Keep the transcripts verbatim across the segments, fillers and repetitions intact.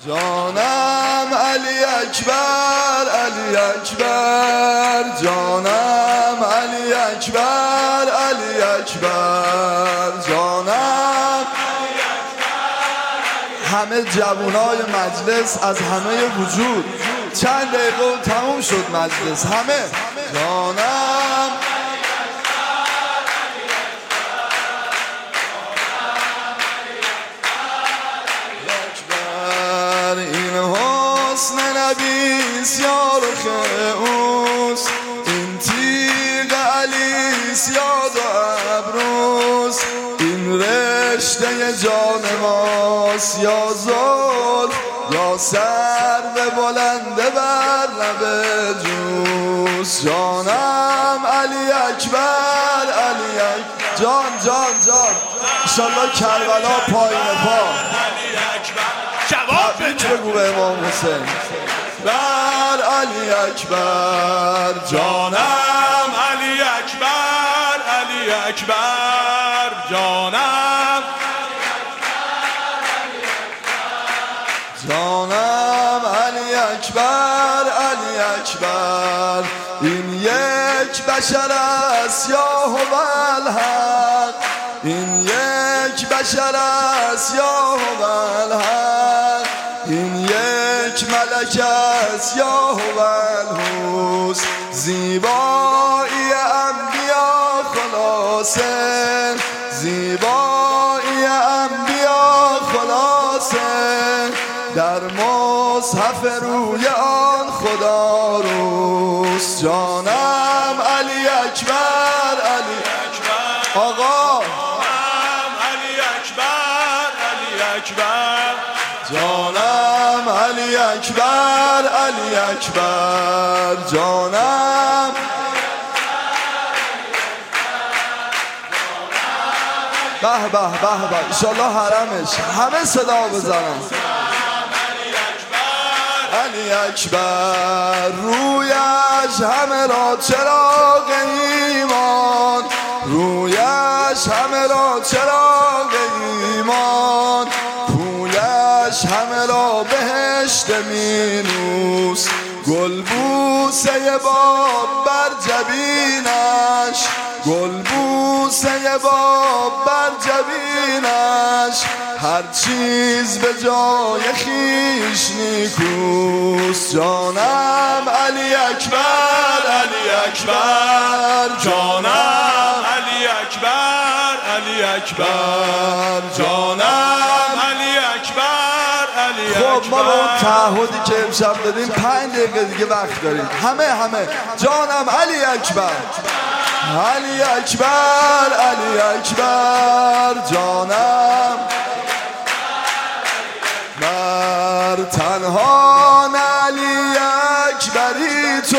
جانم علی اکبر علی اکبر جانم علی اکبر علی اکبر جانم همه جوانای مجلس از همه وجود چند دقیقه و تموم شد مجلس همه جانم اکبر این حسن نبیس یا رخ اوست این تیغ علیس یاد و ابروس این رشته جان ماست یا زلف یا سرو بلنده بر لب جوس جانم علی اکبر علی اکبر جان جان جان انشالله کربلا پایین پا جواب بده بگو به امام حسین بر علی اکبر جانم علی اکبر علی اکبر جانم جانم علی اکبر علی اکبر این یک بشر است یا هو الحق این یک بشر است یا هو الحق این یک ملک است یا هو الحوس زیبایی انبیا خلاصه زیبایی انبیا خلاصه در مصحف روی آن خدا روست جانم علی اکبر علی اکبر آقا جانم علی اکبر علی اکبر جانم علی اکبر علی اکبر جانم به به به به انشالله حرمش همه صدا بزنن علی اکبر رویش همه را چراغ ایمان رویش همه را چراغ ایمان پویش همه را بهشت مینوس گلبوسه باب بر جبینش گلبوسه باب بر جبینش هر چیز به جای خیش نیکوست جانم علی اکبر علی اکبر جانم علی اکبر علی اکبر جانم علی اکبر علی اکبر خب ما به اون تعهدی که امشب دادیم پنج دقیقه دیگه وقت داریم همه همه جانم علی اکبر علی اکبر علی اکبر جانم بر تنها علی اکبری تو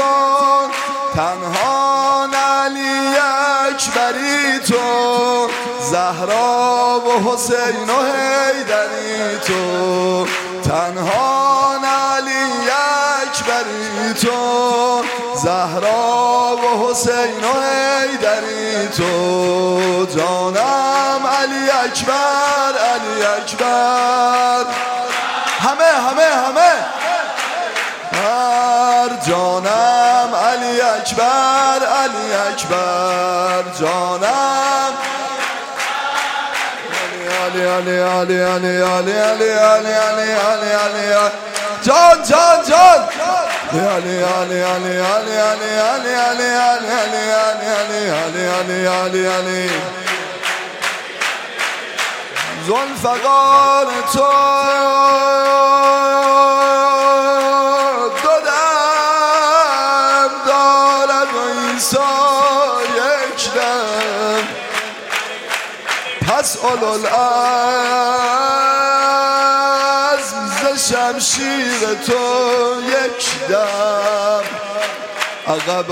تنها علی اکبری تو زهرا و حسین و حیدری تو تنها علی اکبری تو زهرا و حسین و حیدری تو جانم علی اکبر علی اکبر همه همه همه هر جانم علی اکبر علی اکبر جانم علی علی علی علی علی علی علی علی علی علی جان جان جان علی علی علی علی علی علی علی علی علی علی علی علی علی علی ذوالفقار تو دو دم دارد و عیسی یک دم پس اولوالعزم ز شمشیر تو یک دم عقب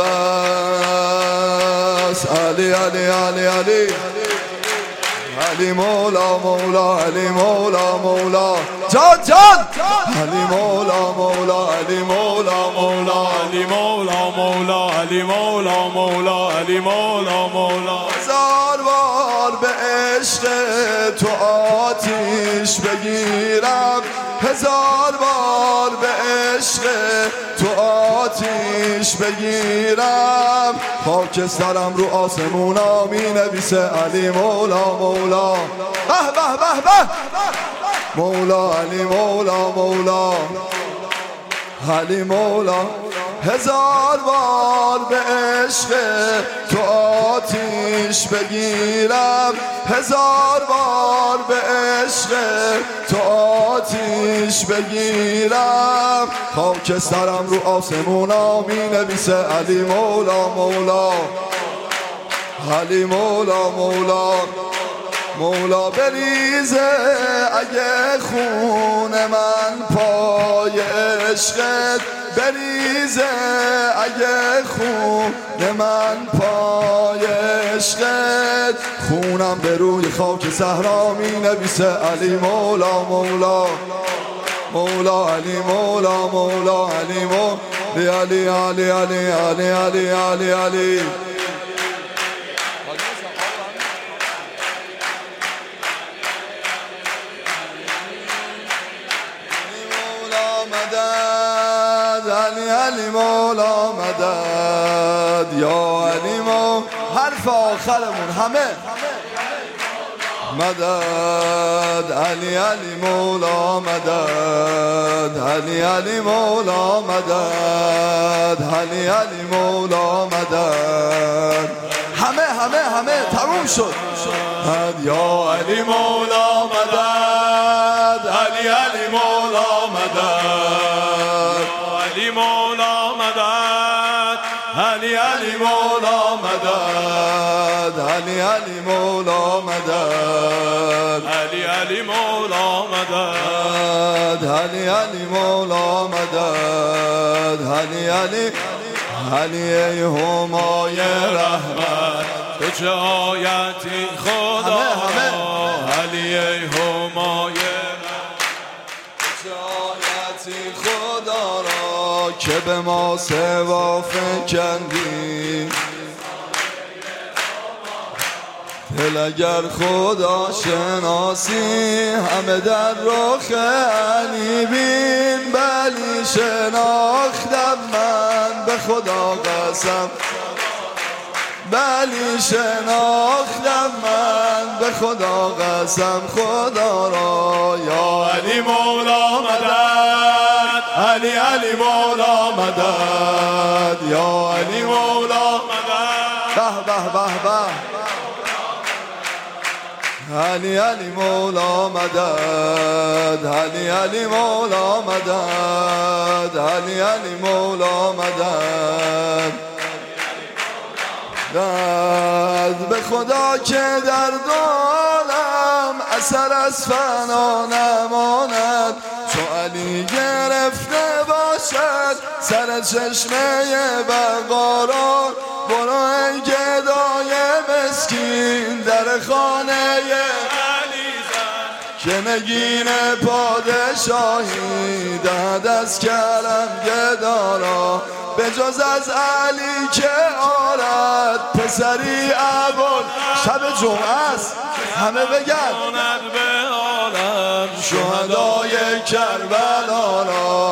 است علی علی علی علی علی مولا مولا علی مولا مولا جان جان علی مولا مولا علی مولا مولا علی مولا مولا علی مولا مولا علی مولا مولا هزار بار به عشق تو آتیش بگیرم هزار بار به عشق تو آتیش بگیرم، خاک سرم رو آسمونا می نویسه علی مولا مولا. به به به به مولا علی مولا مولا علی مولا. هزار بار به عشق تو آتیش بگیرم، هزار بار به عشق تو آتیش بگیرم، خاک سرم رو آسمونا می نویسه علی مولا مولا علی مولا مولا مولا. بریزه اگه خون من پای عشقت، بریزه اگه خون من پای عشقت، خونم به روی خاک صحرا می نویسه علی مولا مولا مولا علی مولا مولا علی مولا علی علی علی علی علی علی علی. علی علی مولا مدد یا علی مولا. حرف آخرمون همه مدد علی علی مولا مدد علی علی مولا مدد علی علی مولا مدد. همه همه همه تموم شد. یا علی مولا مدد علی علی مولا مدد علی مولا مدد علی علی مولا مدد علی علی مولا مدد علی علی مولا مدد علی علی مولا مدد علی علی علی ای همای رحمت تو چه آیتی خدا، علی ای همای خدا را که به ما سوا فکندی، دل اگر خدا شناسی همه در رخ علی بین، بلی شناختم من به خدا قسم، بلی شناختم من به خدا قسم خدا را. یا علی مولا مدد علی علی مولا مدد یا علی مولا مدد. به به به به علی علی مولا مدد علی علی مولا مدد علی علی مولا مدد. داد به خدا که در دولم اثر از فنا نماند، چو علی گرفته باشد سر چشمه بقا را، برو ای گدای مسکین در خانه علی زن، که نگین پادشاهی دهد از کرم گدارا، به جز از علی که آرد پسری ابوال. شب جمعه است همه بگن شهدای شهدای کربلا را